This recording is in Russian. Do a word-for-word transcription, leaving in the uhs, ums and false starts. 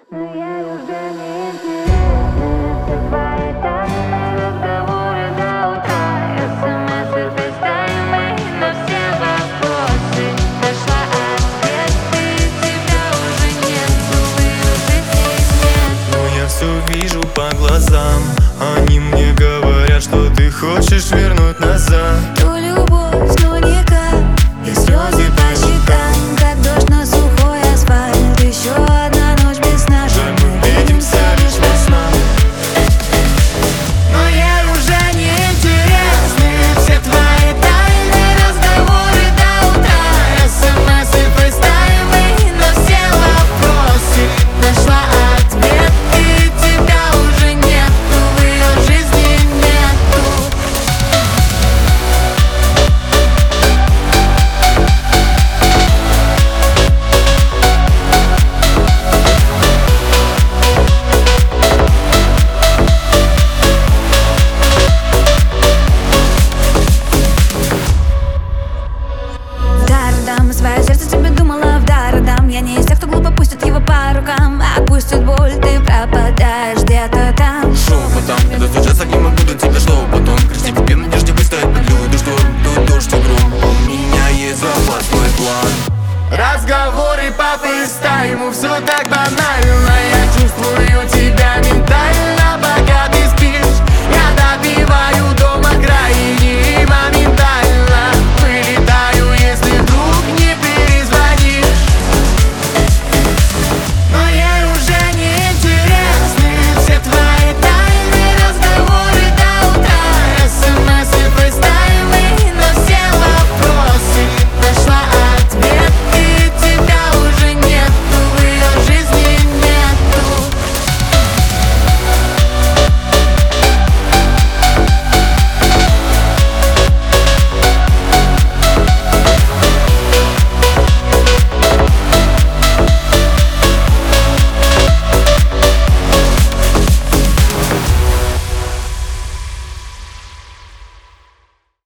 Но я уже не интересна. Все твои тайны, разговоры до утра, смс и фейстаймы на все вопросы. Нашла ответ, и тебя уже нет, в ее жизни нет. Но я все вижу по глазам, они мне говорят, что ты хочешь вернуть назад Ту любовь, но никак, и слезы по щекам, как дождь на сухой асфальт. Еще одна ночь без сна, Жаль, мы видимся лишь во снах. но ей уже не интересны все твои тайны, разговоры до утра, смс и фейстаймы на все вопросы. Нашла ответ, и тебя уже нету, в ее жизни нету. Даром свое сердце тебе думала в дар дам. Я не из тех, кто глупо пустит его по рукам. Отпустит боль, ты пропадаешь где-то там. Шепотом, когда сейчас они могу до тебя, что потом кричи в тебе, надежде выстоять под лютый шторм. Тут дождь и гром, у меня есть запасной план. Разговоры по фейстайму, все так банально.